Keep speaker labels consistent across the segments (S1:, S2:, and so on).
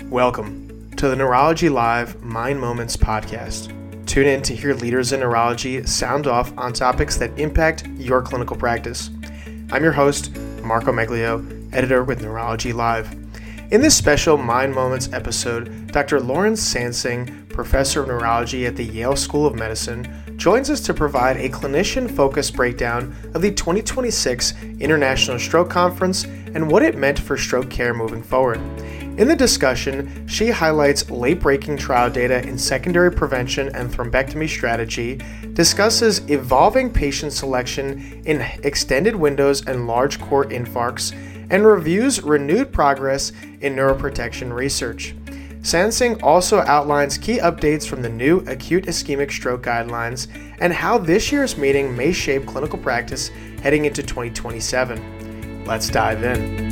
S1: Welcome to the Neurology Live Mind Moments podcast. Tune in to hear leaders in neurology sound off on topics that impact your clinical practice. I'm your host, Marco Meglio, editor with Neurology Live. In this special Mind Moments episode, Dr. Lawrence Sansing, professor of neurology at the Yale School of Medicine, joins us to provide a clinician-focused breakdown of the 2026 International Stroke Conference and what it meant for stroke care moving forward. In the discussion, she highlights late-breaking trial data in secondary prevention and thrombectomy strategy, discusses evolving patient selection in extended windows and large core infarcts, and reviews renewed progress in neuroprotection research. Sansing also outlines key updates from the new acute ischemic stroke guidelines and how this year's meeting may shape clinical practice heading into 2027. Let's dive in.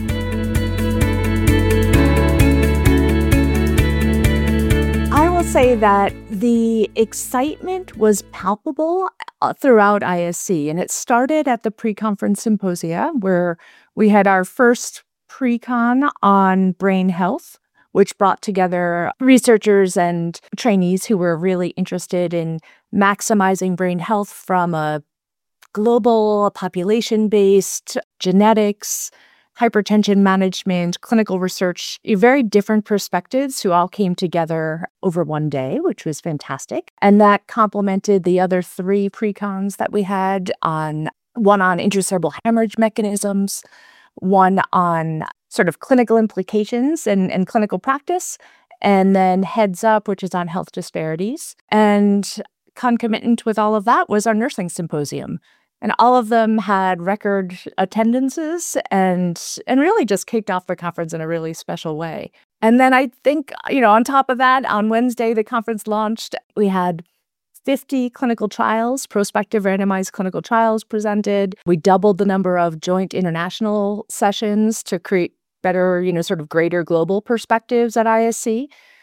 S2: I will say that the excitement was palpable throughout ISC, and it started at the pre-conference symposia where we had our first pre-con on brain health, which brought together researchers and trainees who were really interested in maximizing brain health from a global population-based genetics, hypertension management, clinical research, very different perspectives who all came together over one day, which was fantastic. And that complemented the other three pre-cons that we had one on intracerebral hemorrhage mechanisms, one on sort of clinical implications and clinical practice, and then Heads Up, which is on health disparities. And concomitant with all of that was our nursing symposium. And all of them had record attendances and really just kicked off the conference in a really special way. And then I think, on top of that, on Wednesday, the conference launched. We had 50 clinical trials, prospective randomized clinical trials presented. We doubled the number of joint international sessions to create better, sort of greater global perspectives at ISC.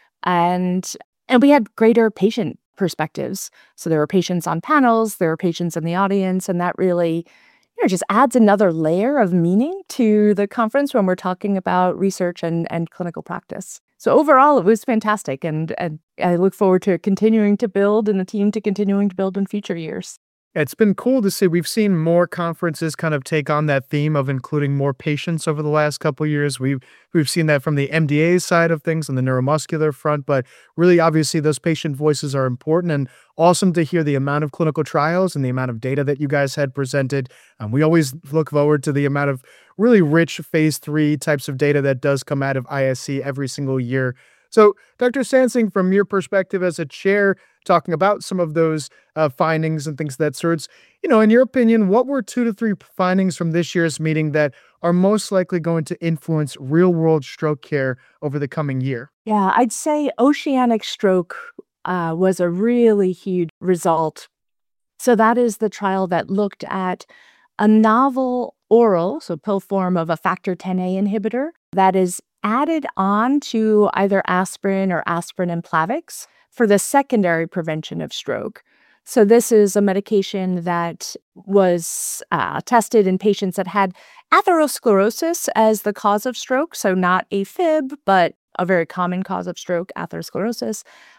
S2: And we had greater patient perspectives. So there were patients on panels, there were patients in the audience, and that really, just adds another layer of meaning to the conference when we're talking about research and clinical practice. So overall, it was fantastic, and I look forward to continuing to build and the team to continuing to build in future years.
S3: It's been cool to see. We've seen more conferences kind of take on that theme of including more patients over the last couple of years. We've seen that from the MDA side of things on the neuromuscular front, but really, obviously, those patient voices are important, and awesome to hear the amount of clinical trials and the amount of data that you guys had presented. We always look forward to the amount of really rich phase 3 types of data that does come out of ISC every single year. So, Dr. Sansing, from your perspective as a chair, talking about some of those findings and things of that sorts, in your opinion, what were 2 to 3 findings from this year's meeting that are most likely going to influence real-world stroke care over the coming year?
S2: Yeah, I'd say oceanic stroke was a really huge result. So that is the trial that looked at a novel oral, so pill form of a factor Xa inhibitor that is added on to either aspirin or aspirin and Plavix for the secondary prevention of stroke. So this is a medication that was tested in patients that had atherosclerosis as the cause of stroke, so not AFib, but a very common cause of stroke, atherosclerosis,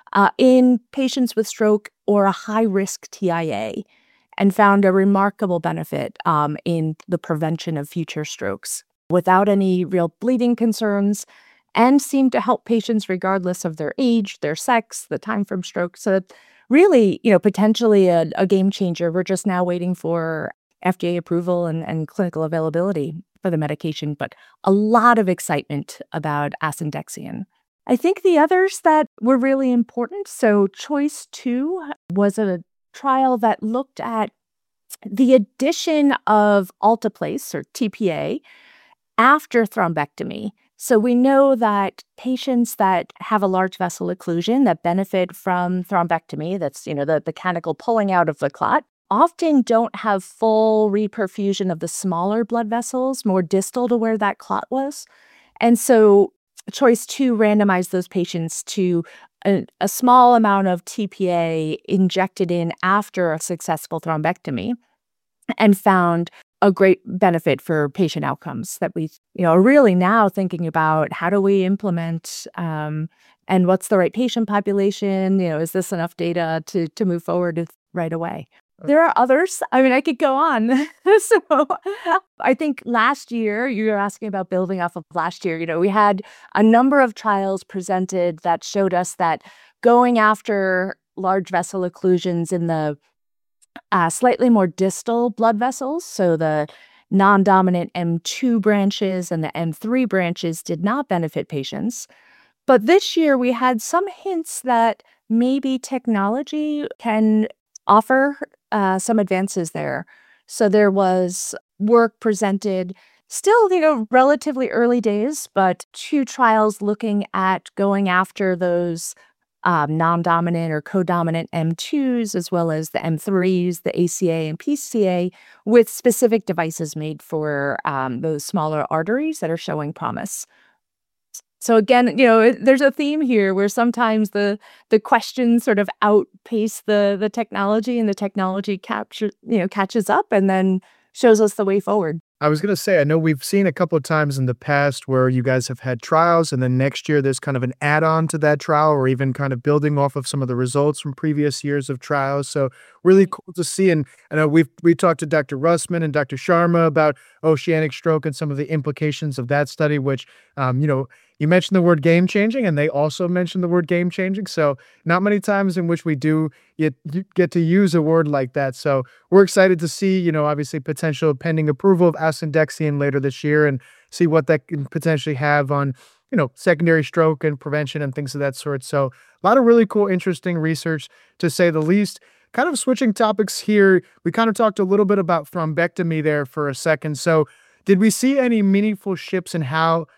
S2: in patients with stroke or a high-risk TIA, and found a remarkable benefit in the prevention of future strokes without any real bleeding concerns, and seemed to help patients regardless of their age, their sex, the time from stroke. So really, potentially a game changer. We're just now waiting for FDA approval and clinical availability for the medication, but a lot of excitement about asundexian. I think the others that were really important, so Choice 2 was a trial that looked at the addition of alteplase, or TPA, after thrombectomy. So we know that patients that have a large vessel occlusion that benefit from thrombectomy, that's, the mechanical pulling out of the clot, often don't have full reperfusion of the smaller blood vessels, more distal to where that clot was. And so Choice 2 randomized those patients to a small amount of TPA injected in after a successful thrombectomy and found a great benefit for patient outcomes that we, are really now thinking about how do we implement, and what's the right patient population? Is this enough data to move forward with right away? There are others. I mean, I could go on. So I think last year, you were asking about building off of last year, we had a number of trials presented that showed us that going after large vessel occlusions in the slightly more distal blood vessels, so the non-dominant M2 branches and the M3 branches did not benefit patients. But this year we had some hints that maybe technology can offer some advances there. So there was work presented, still, relatively early days, but 2 trials looking at going after those non-dominant or codominant M2s, as well as the M3s, the ACA and PCA, with specific devices made for those smaller arteries that are showing promise. So again, there's a theme here where sometimes the questions sort of outpace the technology, and the technology catches up and then shows us the way forward.
S3: I was going to say, I know we've seen a couple of times in the past where you guys have had trials, and then next year there's kind of an add-on to that trial, or even kind of building off of some of the results from previous years of trials. So really cool to see. And I know we talked to Dr. Russman and Dr. Sharma about oceanic stroke and some of the implications of that study, which, you mentioned the word game changing, and they also mentioned the word game changing. So not many times in which we do get to use a word like that. So we're excited to see, obviously potential pending approval of asundexian later this year, and see what that can potentially have on, secondary stroke and prevention and things of that sort. So a lot of really cool, interesting research, to say the least. Kind of switching topics here, we kind of talked a little bit about thrombectomy there for a second. So did we see any meaningful shifts in how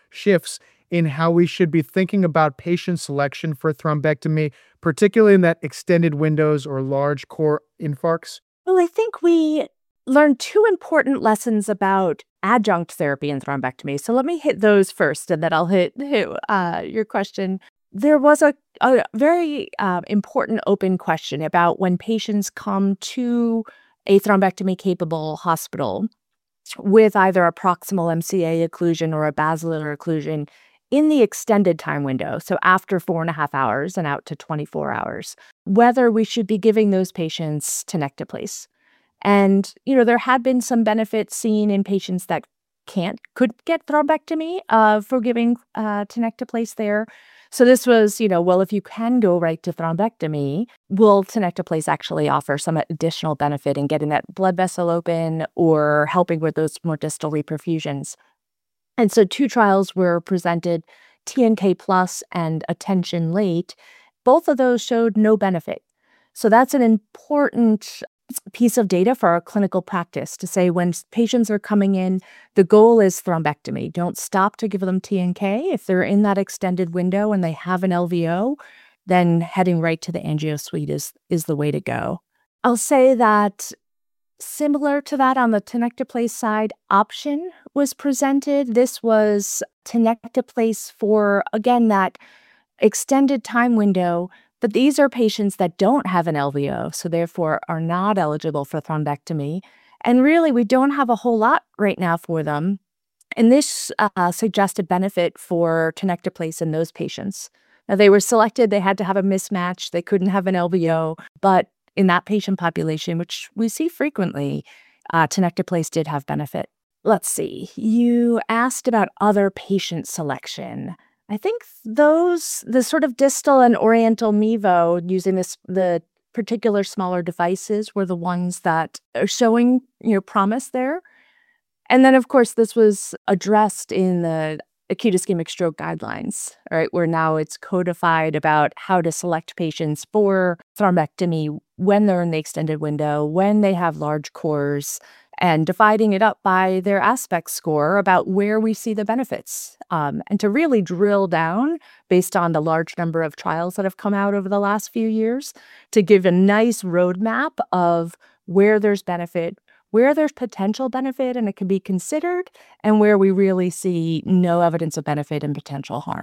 S3: we should be thinking about patient selection for thrombectomy, particularly in that extended windows or large core infarcts?
S2: Well, I think we learned 2 important lessons about adjunct therapy in thrombectomy. So let me hit those first, and then I'll hit your question. There was a very important open question about when patients come to a thrombectomy-capable hospital with either a proximal MCA occlusion or a basilar occlusion in the extended time window, so after 4.5 hours and out to 24 hours, whether we should be giving those patients tenecteplase. And, there had been some benefits seen in patients that could get thrombectomy for giving tenecteplase there. So this was, well, if you can go right to thrombectomy, will tenecteplase actually offer some additional benefit in getting that blood vessel open or helping with those more distal reperfusions? And so 2 trials were presented, TNK Plus and Attention Late. Both of those showed no benefit. So that's an important piece of data for our clinical practice, to say when patients are coming in, the goal is thrombectomy. Don't stop to give them TNK. If they're in that extended window and they have an LVO, then heading right to the angio suite is the way to go. I'll say that similar to that, on the tenecteplase side, option was presented. This was tenecteplase for, again, that extended time window, but these are patients that don't have an LVO, so therefore are not eligible for thrombectomy. And really, we don't have a whole lot right now for them. And this suggested benefit for tenecteplase in those patients. Now, they were selected, they had to have a mismatch, they couldn't have an LVO, but in that patient population, which we see frequently, tenecteplase did have benefit. Let's see, you asked about other patient selection. I think the sort of distal and oriental MEVO using the particular smaller devices were the ones that are showing, promise there. And then, of course, this was addressed in the acute ischemic stroke guidelines, right, where now it's codified about how to select patients for thrombectomy when they're in the extended window, when they have large cores, and dividing it up by their aspect score about where we see the benefits, and to really drill down based on the large number of trials that have come out over the last few years to give a nice roadmap of where there's benefit, where there's potential benefit and it can be considered, and where we really see no evidence of benefit and potential harm.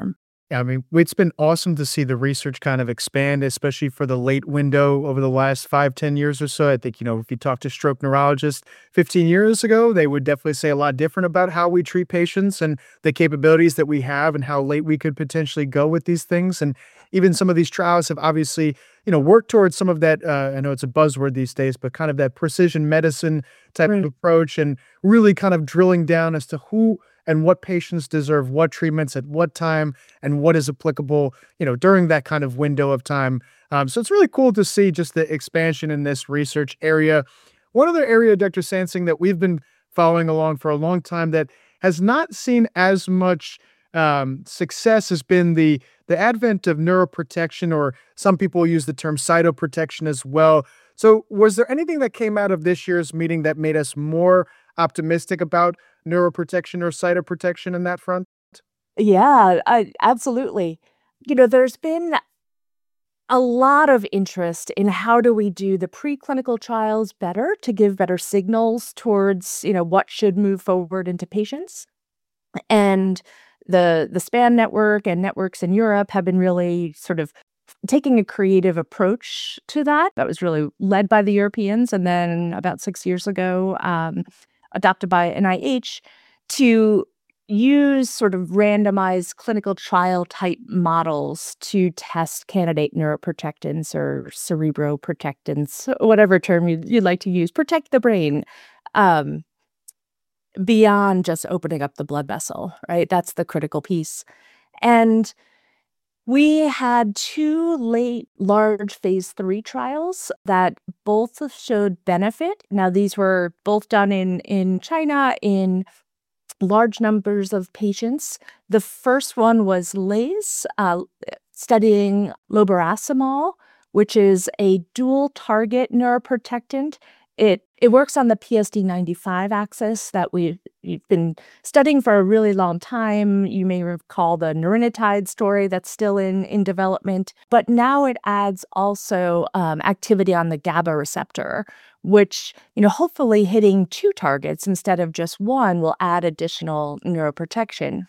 S3: Yeah, I mean, it's been awesome to see the research kind of expand, especially for the late window over the last 5, 10 years or so. I think, if you talk to stroke neurologists 15 years ago, they would definitely say a lot different about how we treat patients and the capabilities that we have and how late we could potentially go with these things. And even some of these trials have obviously, worked towards some of that. I know it's a buzzword these days, but kind of that precision medicine type of
S2: Right.
S3: approach and really kind of drilling down as to who and what patients deserve what treatments at what time and what is applicable, during that kind of window of time. So it's really cool to see just the expansion in this research area. One other area, Dr. Sansing, that we've been following along for a long time that has not seen as much success has been the advent of neuroprotection, or some people use the term cytoprotection as well. So, was there anything that came out of this year's meeting that made us more optimistic about neuroprotection or cytoprotection in that front?
S2: Yeah, absolutely. There's been a lot of interest in how do we do the preclinical trials better to give better signals towards, what should move forward into patients. And the SPAN network and networks in Europe have been really sort of taking a creative approach to that. That was really led by the Europeans, and then about 6 years ago, adopted by NIH to use sort of randomized clinical trial type models to test candidate neuroprotectants or cerebroprotectants, whatever term you'd like to use, protect the brain. Um, Beyond just opening up the blood vessel, right? That's the critical piece. And we had two late large phase 3 trials that both showed benefit. Now, these were both done in China in large numbers of patients. The first one was LACE, studying loboracimol, which is a dual target neuroprotectant. It works on the PSD95 axis that we've been studying for a really long time. You may recall the Neuronitide story that's still in development, but now it adds also activity on the GABA receptor, which, hopefully hitting two targets instead of just one will add additional neuroprotection.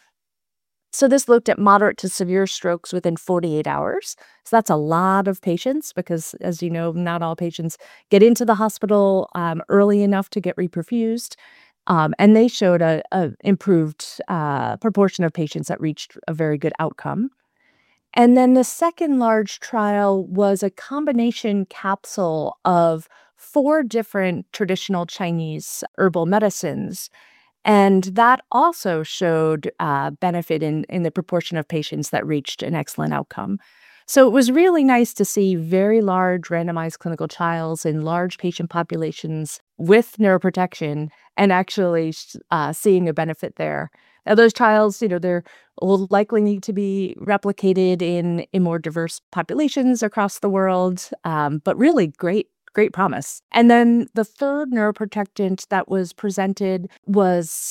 S2: So this looked at moderate to severe strokes within 48 hours. So that's a lot of patients because, as you know, not all patients get into the hospital early enough to get reperfused. And they showed a improved proportion of patients that reached a very good outcome. And then the second large trial was a combination capsule of 4 different traditional Chinese herbal medicines. And that also showed benefit in the proportion of patients that reached an excellent outcome. So it was really nice to see very large randomized clinical trials in large patient populations with neuroprotection and actually seeing a benefit there. Now, those trials, they're will likely need to be replicated in more diverse populations across the world, but really great promise. And then the third neuroprotectant that was presented was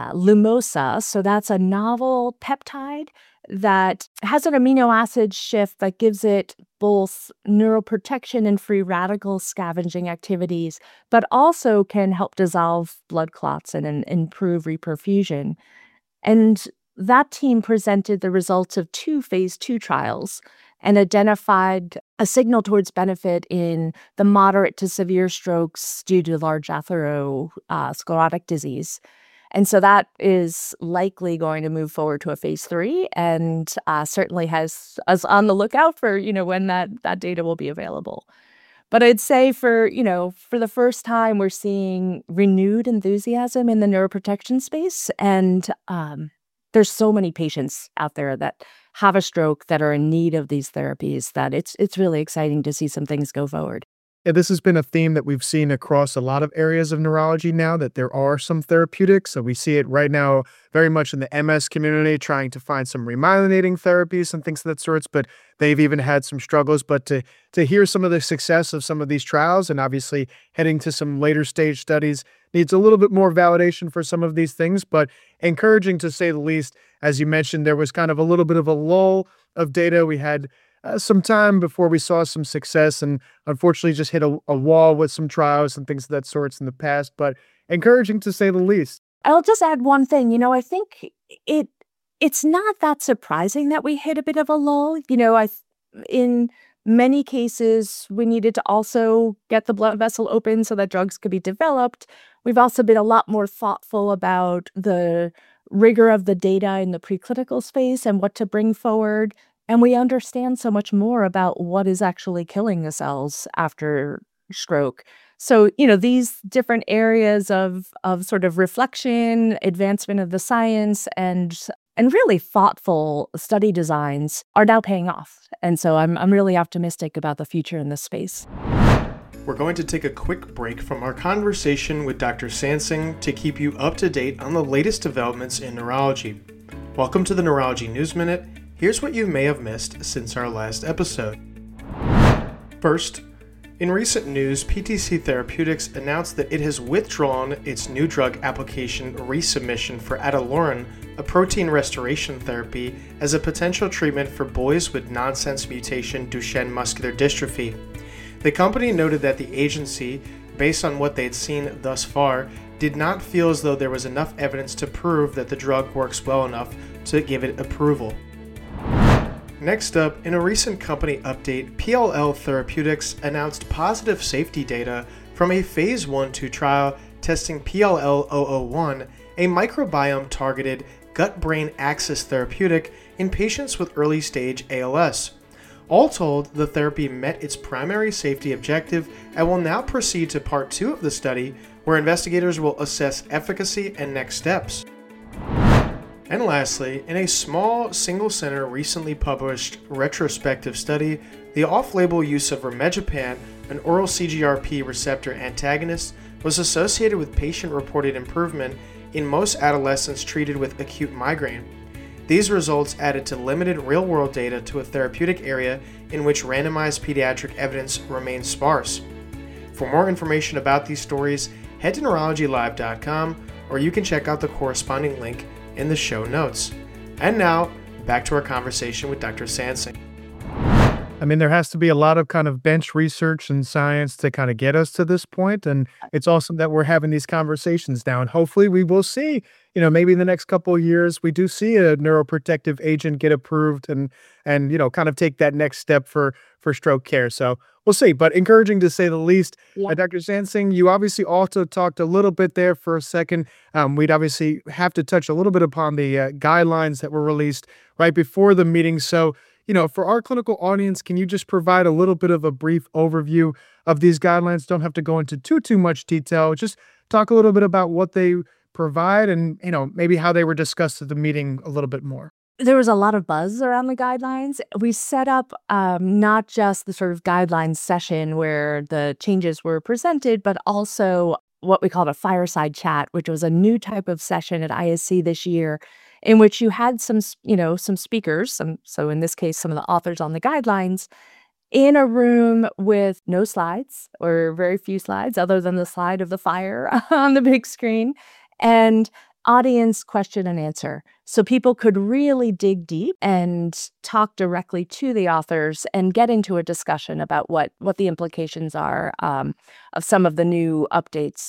S2: Lumosa. So that's a novel peptide that has an amino acid shift that gives it both neuroprotection and free radical scavenging activities, but also can help dissolve blood clots and improve reperfusion. And that team presented the results of 2 phase 2 trials and identified a signal towards benefit in the moderate to severe strokes due to large atherosclerotic disease. And so that is likely going to move forward to a phase 3 and certainly has us on the lookout for, when that data will be available. But I'd say for the first time, we're seeing renewed enthusiasm in the neuroprotection space. And there's so many patients out there that have a stroke that are in need of these therapies that it's really exciting to see some things go forward.
S3: Yeah, this has been a theme that we've seen across a lot of areas of neurology now, that there are some therapeutics. So we see it right now very much in the MS community, trying to find some remyelinating therapies and things of that sorts, but they've even had some struggles. But to hear some of the success of some of these trials, and obviously heading to some later stage studies, needs a little bit more validation for some of these things, but encouraging to say the least. As you mentioned, there was kind of a little bit of a lull of data. We had some time before we saw some success, and unfortunately just hit a wall with some trials and things of that sorts in the past, but encouraging to say the least.
S2: I'll just add one thing. I think it It's not that surprising that we hit a bit of a lull. In many cases, we needed to also get the blood vessel open so that drugs could be developed. We've also been a lot more thoughtful about the rigor of the data in the preclinical space and what to bring forward. And we understand so much more about what is actually killing the cells after stroke. So, these different areas of sort of reflection, advancement of the science, and really thoughtful study designs are now paying off. And so I'm really optimistic about the future in this space.
S1: We're going to take a quick break from our conversation with Dr. Sansing to keep you up to date on the latest developments in neurology. Welcome to the Neurology News Minute. Here's what you may have missed since our last episode. First, in recent news, PTC Therapeutics announced that it has withdrawn its new drug application resubmission for Ataluren, a protein restoration therapy, as a potential treatment for boys with nonsense mutation Duchenne muscular dystrophy. The company noted that the agency, based on what they had seen thus far, did not feel as though there was enough evidence to prove that the drug works well enough to give it approval. Next up, in a recent company update, PLL Therapeutics announced positive safety data from a phase 1/2 trial testing PLL-001, a microbiome-targeted gut-brain axis therapeutic in patients with early-stage ALS. All told, the therapy met its primary safety objective and will now proceed to part 2 of the study, where investigators will assess efficacy and next steps. And lastly, in a small, single-center, recently published retrospective study, the off-label use of rimegepant, an oral CGRP receptor antagonist, was associated with patient-reported improvement in most adolescents treated with acute migraine. These results added to limited real-world data to a therapeutic area in which randomized pediatric evidence remains sparse. For more information about these stories, head to neurologylive.com, or you can check out the corresponding link in the show notes. And now, back to our conversation with Dr. Sansing.
S3: I mean, there has to be a lot of kind of bench research and science to kind of get us to this point. And it's awesome that we're having these conversations now. And hopefully we will see, maybe in the next couple of years, we do see a neuroprotective agent get approved and kind of take that next step for stroke care. So we'll see, but encouraging to say the least.
S2: Yeah.
S3: Dr. Sansing, you obviously also talked a little bit there for a second. We'd obviously have to touch a little bit upon the guidelines that were released right before the meeting. So, for our clinical audience, can you just provide a little bit of a brief overview of these guidelines? Don't have to go into too much detail. Just talk a little bit about what they provide and, maybe how they were discussed at the meeting a little bit more.
S2: There was a lot of buzz around the guidelines. We set up not just the sort of guidelines session where the changes were presented, but also what we called a fireside chat, which was a new type of session at ISC this year, in which you had some speakers, so in this case, some of the authors on the guidelines, in a room with no slides or very few slides other than the slide of the fire on the big screen, and audience question and answer. So people could really dig deep and talk directly to the authors and get into a discussion about what the implications are of some of the new updates.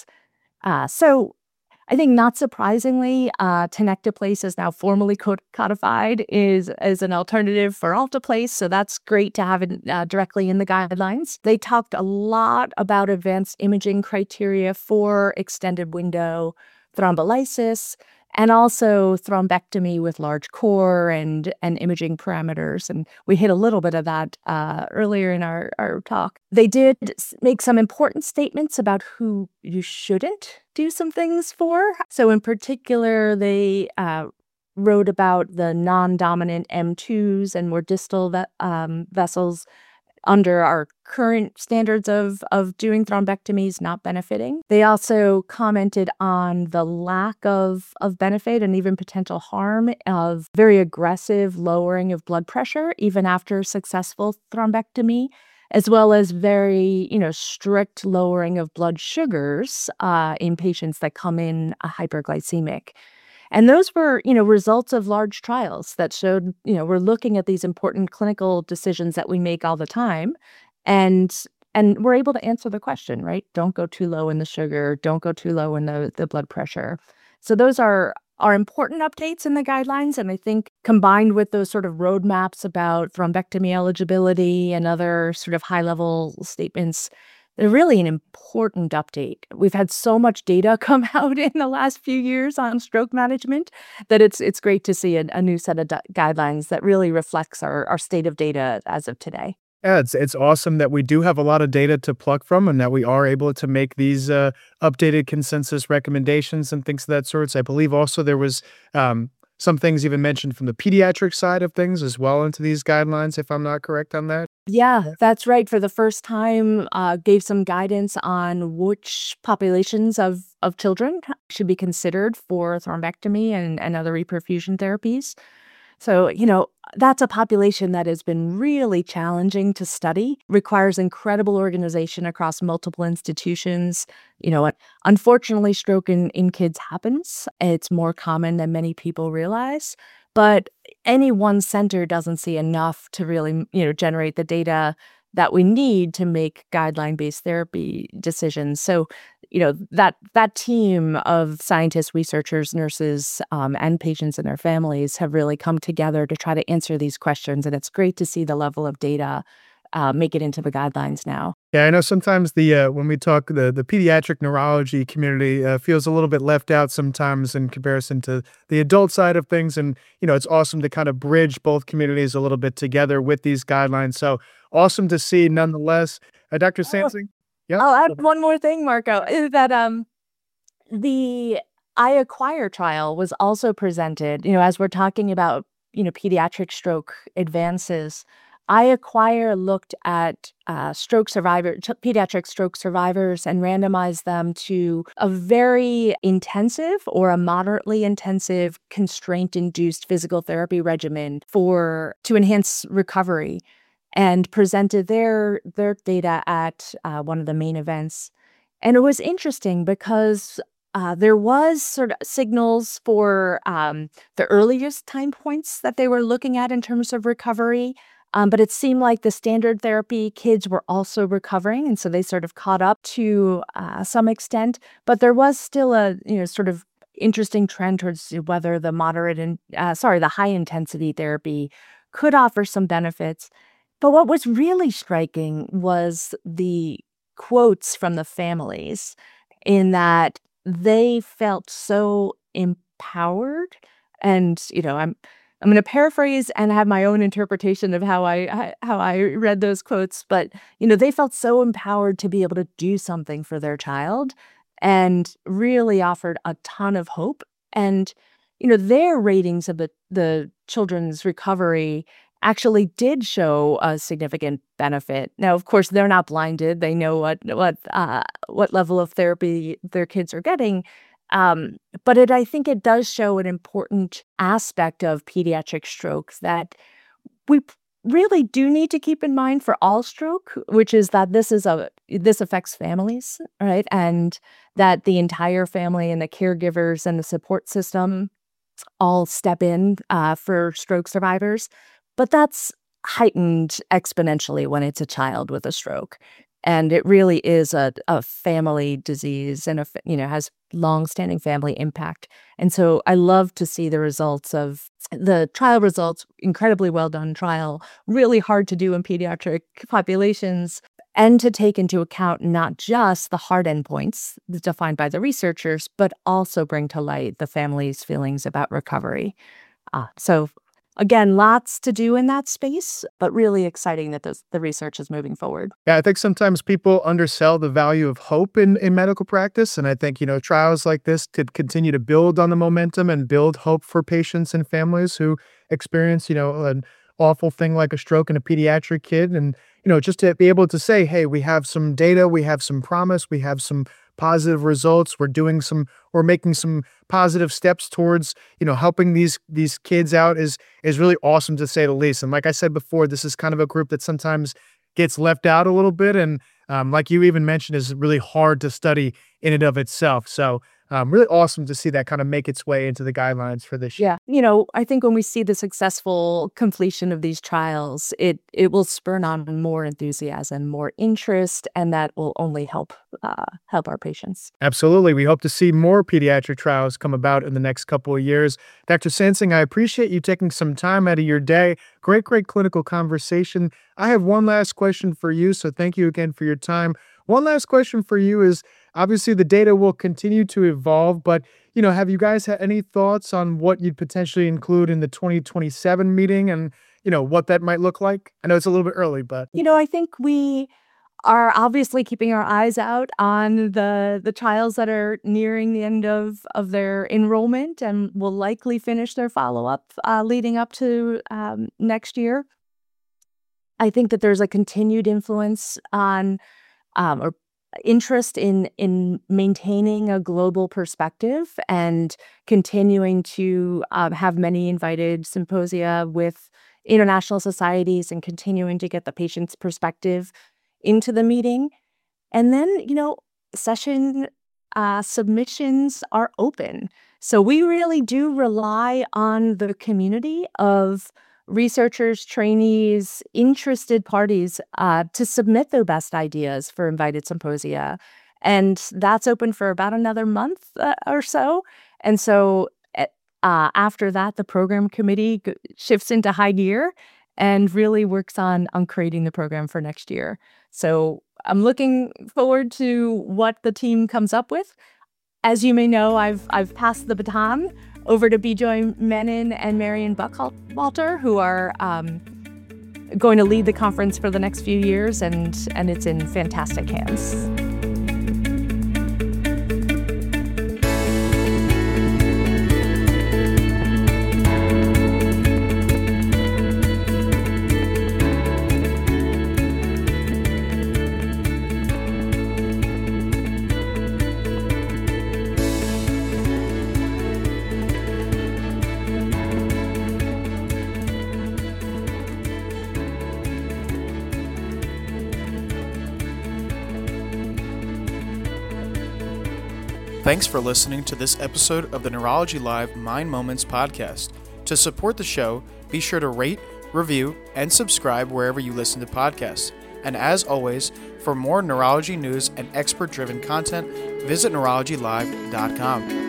S2: So I think not surprisingly, tenecteplase is now formally codified as an alternative for alteplase, so that's great to have it directly in the guidelines. They talked a lot about advanced imaging criteria for extended window thrombolysis and also thrombectomy with large core and imaging parameters. And we hit a little bit of that earlier in our talk. They did make some important statements about who you shouldn't do some things for. So in particular, they wrote about the non-dominant M2s and more distal vessels under our current standards of doing thrombectomies not benefiting. They also commented on the lack of benefit and even potential harm of very aggressive lowering of blood pressure even after successful thrombectomy, as well as very, strict lowering of blood sugars in patients that come in hyperglycemic. And those were, results of large trials that showed, we're looking at these important clinical decisions that we make all the time. And we're able to answer the question, right? Don't go too low in the sugar. Don't go too low in the blood pressure. So those are are important updates in the guidelines. And I think combined with those sort of roadmaps about thrombectomy eligibility and other sort of high-level statements, they're really an important update. We've had so much data come out in the last few years on stroke management that it's great to see a new set of guidelines that really reflects our state of data as of today.
S3: Yeah, it's awesome that we do have a lot of data to pluck from and that we are able to make these updated consensus recommendations and things of that sorts. I believe also there was some things even mentioned from the pediatric side of things as well into these guidelines, if I'm not correct on that.
S2: Yeah, that's right. For the first time, gave some guidance on which populations of children should be considered for thrombectomy and other reperfusion therapies. So, that's a population that has been really challenging to study, requires incredible organization across multiple institutions. Unfortunately, stroke in kids happens. It's more common than many people realize. But any one center doesn't see enough to really, generate the data that we need to make guideline-based therapy decisions. So, that team of scientists, researchers, nurses, and patients and their families have really come together to try to answer these questions. And it's great to see the level of data make it into the guidelines now.
S3: Yeah, I know sometimes when we talk, the pediatric neurology community feels a little bit left out sometimes in comparison to the adult side of things. And, it's awesome to kind of bridge both communities a little bit together with these guidelines. So awesome to see nonetheless. Dr. Sansing? Yeah.
S2: I'll add one more thing, Marco, is that the iAquire trial was also presented, as we're talking about, pediatric stroke advances. iAquire looked at pediatric stroke survivors and randomized them to a very intensive or a moderately intensive constraint-induced physical therapy regimen to enhance recovery, and presented their data at one of the main events. And it was interesting because there was sort of signals for the earliest time points that they were looking at in terms of recovery. But it seemed like the standard therapy kids were also recovering, and so they sort of caught up to some extent. But there was still a sort of interesting trend towards whether the high intensity therapy could offer some benefits. But what was really striking was the quotes from the families, in that they felt so empowered. And I'm going to paraphrase and have my own interpretation of how I read those quotes, but they felt so empowered to be able to do something for their child, and really offered a ton of hope. And their ratings of the children's recovery actually did show a significant benefit. Now, of course, they're not blinded; they know what level of therapy their kids are getting. But I think it does show an important aspect of pediatric stroke that we really do need to keep in mind for all stroke, which is that this affects families, right? And that the entire family and the caregivers and the support system all step in for stroke survivors. But that's heightened exponentially when it's a child with a stroke. And it really is a family disease, and has long-standing family impact. And so I love to see the results of the trial results. Incredibly well done trial, really hard to do in pediatric populations, and to take into account not just the hard endpoints defined by the researchers, but also bring to light the family's feelings about recovery. So again, lots to do in that space, but really exciting that the research is moving forward.
S3: Yeah, I think sometimes people undersell the value of hope in medical practice. And I think, trials like this could continue to build on the momentum and build hope for patients and families who experience, an awful thing like a stroke in a pediatric kid. And, just to be able to say, hey, we have some data, we have some promise, we have some positive results. We're making some positive steps towards, helping these kids out is really awesome, to say the least. And like I said before, this is kind of a group that sometimes gets left out a little bit. And like you even mentioned, is really hard to study in and of itself. So Really awesome to see that kind of make its way into the guidelines for this year.
S2: Yeah. I think when we see the successful completion of these trials, it will spur on more enthusiasm, more interest, and that will only help our patients.
S3: Absolutely. We hope to see more pediatric trials come about in the next couple of years. Dr. Sansing, I appreciate you taking some time out of your day. Great clinical conversation. I have one last question for you, so thank you again for your time. One last question for you is, obviously the data will continue to evolve, but have you guys had any thoughts on what you'd potentially include in the 2027 meeting and, what that might look like? I know it's a little bit early, but
S2: I think we are obviously keeping our eyes out on the trials that are nearing the end of their enrollment and will likely finish their follow-up leading up to next year. I think that there's a continued influence on or interest in maintaining a global perspective and continuing to have many invited symposia with international societies and continuing to get the patient's perspective into the meeting. And then, session submissions are open. So we really do rely on the community of researchers, trainees, interested parties to submit their best ideas for invited symposia. And that's open for about another month or so. And so after that, the program committee shifts into high gear and really works on creating the program for next year. So I'm looking forward to what the team comes up with. As you may know, I've passed the baton over to Bijoy Menon and Marion Buchalter, who are going to lead the conference for the next few years, and it's in fantastic hands.
S1: Thanks for listening to this episode of the Neurology Live Mind Moments podcast. To support the show, be sure to rate, review, and subscribe wherever you listen to podcasts. And as always, for more neurology news and expert-driven content, visit neurologylive.com.